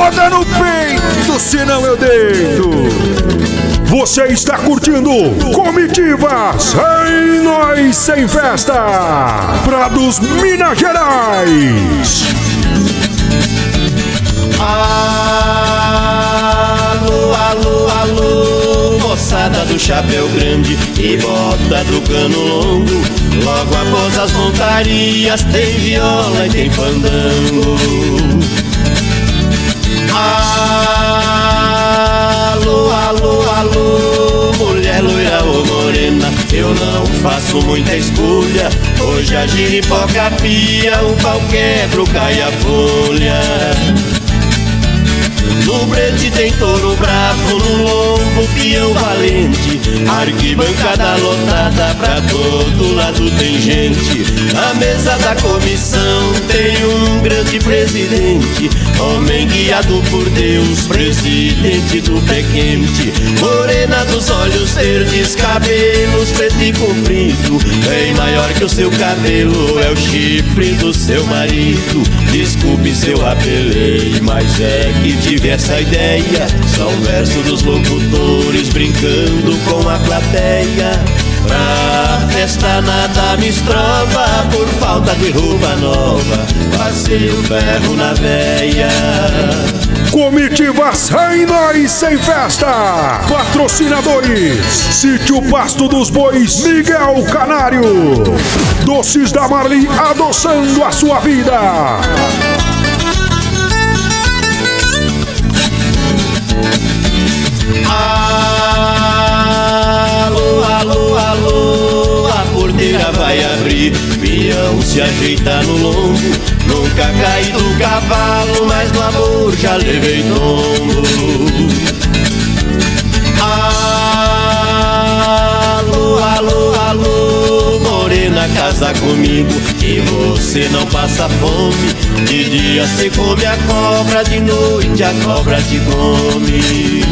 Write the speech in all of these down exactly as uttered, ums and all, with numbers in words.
Roda no peito, senão eu deito. Você está curtindo Comitivas em Nós Sem Festa, Prados, Minas Gerais. Alô, alô, alô, moçada do chapéu grande e bota do cano longo. Logo após as montarias tem viola e tem fandango. Alô, alô, alô, mulher loira ou morena, eu não faço muita escolha. Hoje a giripoca pia, o pau quebra, cai a folha. No brete tem touro bravo, no lombo peão valente. Arquibancada lotada, pra todo lado tem gente. Na mesa da comissão tem um grande presidente, homem guiado por Deus, presidente do pé quente. Morena dos olhos verdes, cabelos preto e comprido, bem maior que o seu cabelo, é o chifre do seu marido. Desculpe se eu apelei, mas é que tive essa ideia. São versos dos locutores brincando com a plateia. Pra festa nada me estrova, por falta de roupa nova, passei o ferro na veia. Comitivas em Nós Sem Festa. Patrocinadores: Sítio Pasto dos Bois, Miguel Canário. Doces da Marli, adoçando a sua vida. Alô, alô, alô, a porteira vai abrir, peão se ajeita no lombo. Nunca caí do cavalo, mas no amor já levei tombo. Alô, alô, alô, morena, casa comigo e você não passa fome. De dia cê come a cobra, de noite a cobra te come.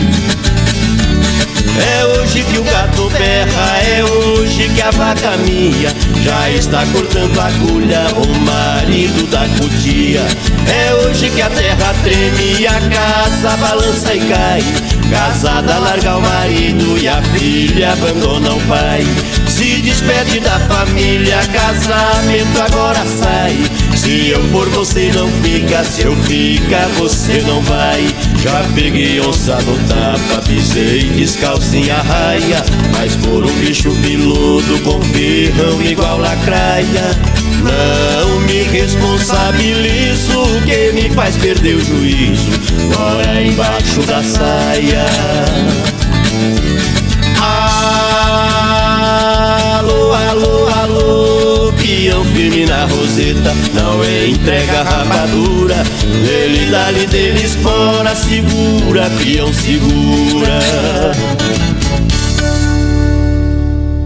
É hoje que o gato berra, é hoje que a vaca mia já está cortando a agulha, o marido da cutia. É hoje que a terra treme e a casa balança e cai. Casada larga o marido e a filha abandona o pai. Se despede da família, casamento agora sai. Se eu for você não fica, se eu ficar você não vai. Já peguei onça no tapa, pisei descalcinha raia, mas por um bicho piludo com ferrão igual lacraia. Não me responsabilizo, que me faz perder o juízo mora embaixo da saia. Alô, alô, alô, peão firme na roseta, não é entrega rapadura. Ele dá-lhe dele espora, segura, peão segura.